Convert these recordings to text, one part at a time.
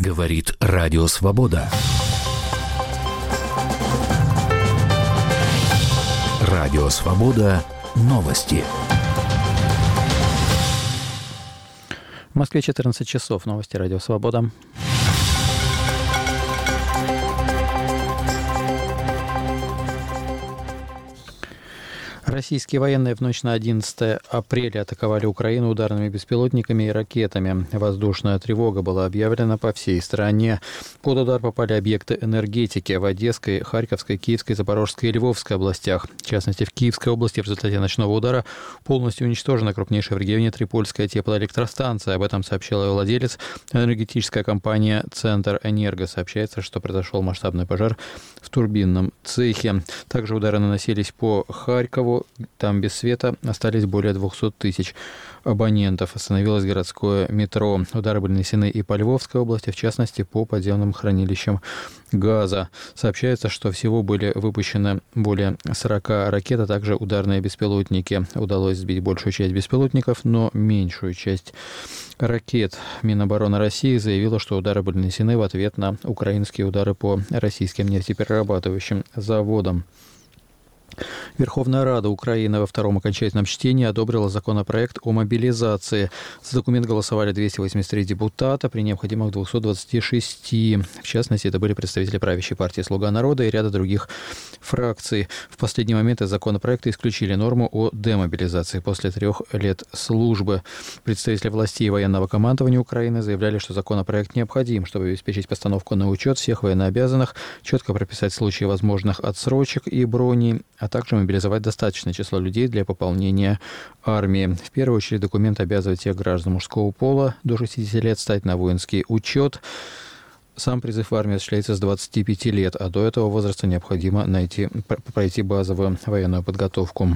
Говорит Радио Свобода. Радио Свобода. Новости. В Москве 14 часов. Новости Радио Свобода. Российские военные в ночь на 11 апреля атаковали Украину ударными беспилотниками и ракетами. Воздушная тревога была объявлена по всей стране. Под удар попали объекты энергетики в Одесской, Харьковской, Киевской, Запорожской и Львовской областях. В частности, в Киевской области в результате ночного удара полностью уничтожена крупнейшая в регионе Трипольская теплоэлектростанция. Об этом сообщил ее владелец, энергетическая компания «Центр Энерго». Сообщается, что произошел масштабный пожар в турбинном цехе. Также удары наносились по Харькову. Там без света остались более 200 тысяч абонентов. Остановилось городское метро. Удары были нанесены и по Львовской области, в частности, по подземным хранилищам газа. Сообщается, что всего были выпущены более 40 ракет, а также ударные беспилотники. Удалось сбить большую часть беспилотников, но меньшую часть ракет. Минобороны России заявила, что удары были нанесены в ответ на украинские удары по российским нефтеперерабатывающим заводам. Верховная Рада Украины во втором окончательном чтении одобрила законопроект о мобилизации. За документ голосовали 283 депутата при необходимых 226. В частности, это были представители правящей партии «Слуга народа» и ряда других фракций. В последний момент из законопроекта исключили норму о демобилизации после 3 лет службы. Представители властей и военного командования Украины заявляли, что законопроект необходим, чтобы обеспечить постановку на учет всех военнообязанных, четко прописать случаи возможных отсрочек и брони, а также мобилизовать достаточное число людей для пополнения армии. В первую очередь документ обязывает всех граждан мужского пола до 60 лет стать на воинский учет. Сам призыв в армию осуществляется с 25 лет, а до этого возраста необходимо пройти базовую военную подготовку.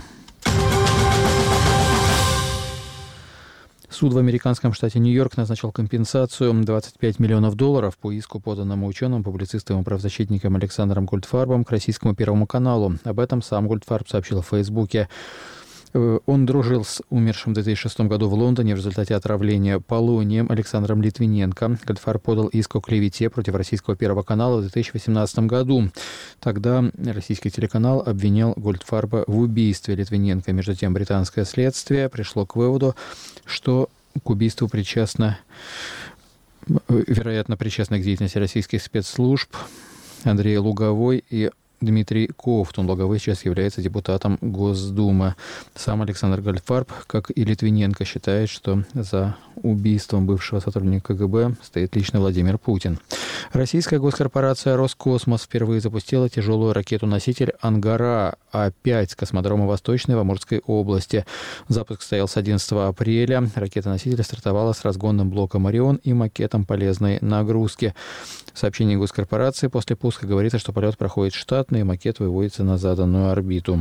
Суд в американском штате Нью-Йорк назначил компенсацию $25 миллионов по иску, поданному ученым, публицистом и правозащитником Александром Гольдфарбом к российскому Первому каналу. Об этом сам Гольдфарб сообщил в Фейсбуке. Он дружил с умершим в 2006 году в Лондоне в результате отравления полонием Александром Литвиненко. Гольдфарб подал иск о клевете против российского Первого канала в 2018 году. Тогда российский телеканал обвинял Гольдфарба в убийстве Литвиненко. Между тем, британское следствие пришло к выводу, что к убийству вероятно причастны к деятельности российских спецслужб Андрей Луговой и Дмитрий Ковтун. Луговой сейчас является депутатом Госдумы. Сам Александр Гольдфарб, как и Литвиненко, считает, что за убийством бывшего сотрудника КГБ стоит лично Владимир Путин. Российская госкорпорация «Роскосмос» впервые запустила тяжелую ракету-носитель «Ангара-А5» с космодрома Восточной в Амурской области. Запуск состоялся 11 апреля. Ракета-носитель стартовала с разгонным блоком «Орион» и макетом полезной нагрузки. В сообщении госкорпорации после пуска говорится, что полет проходит штатно и макет выводится на заданную орбиту.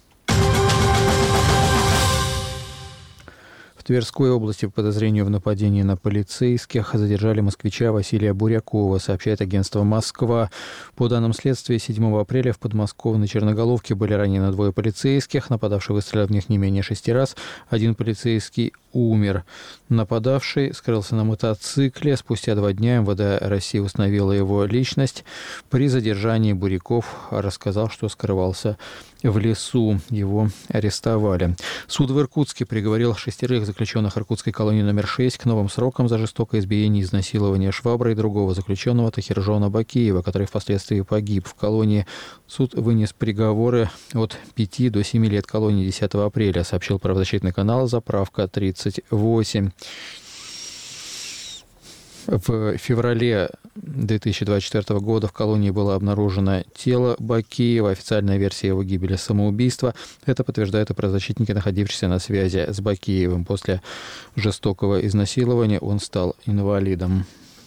В Тверской области по подозрению в нападении на полицейских задержали москвича Василия Бурякова, сообщает агентство «Москва». По данным следствия, 7 апреля в подмосковной Черноголовке были ранены 2 полицейских. Нападавший выстрелил в них не менее 6 раз. 1 полицейский умер. Нападавший скрылся на мотоцикле. Спустя 2 дня МВД России установила его личность. При задержании Буряков рассказал, что скрывался в лесу. Его арестовали. Суд в Иркутске приговорил 6 заключенных иркутской колонии номер 6 к новым срокам за жестокое избиение и изнасилование шваброй другого заключенного Тахиржона Бакиева, который впоследствии погиб в колонии. Суд вынес приговоры от 5 до 7 лет колонии 10 апреля, сообщил правозащитный канал «Заправка-38». В феврале 2024 года в колонии было обнаружено тело Бакиева. Официальная версия его гибели – самоубийство. Это подтверждают и правозащитники, находившиеся на связи с Бакиевым. После жестокого изнасилования он стал инвалидом.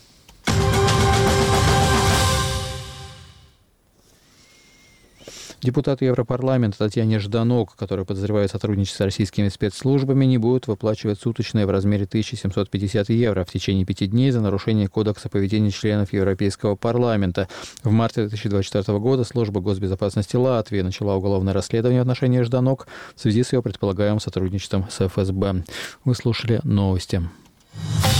Депутат Европарламента Татьяне Жданок, которая подозревает сотрудничество с российскими спецслужбами, не будет выплачивать суточное в размере 1750 евро в течение 5 дней за нарушение Кодекса поведения членов Европейского парламента. В марте 2024 года Служба госбезопасности Латвии начала уголовное расследование в отношении Жданок в связи с ее предполагаемым сотрудничеством с ФСБ. Вы слушали новости.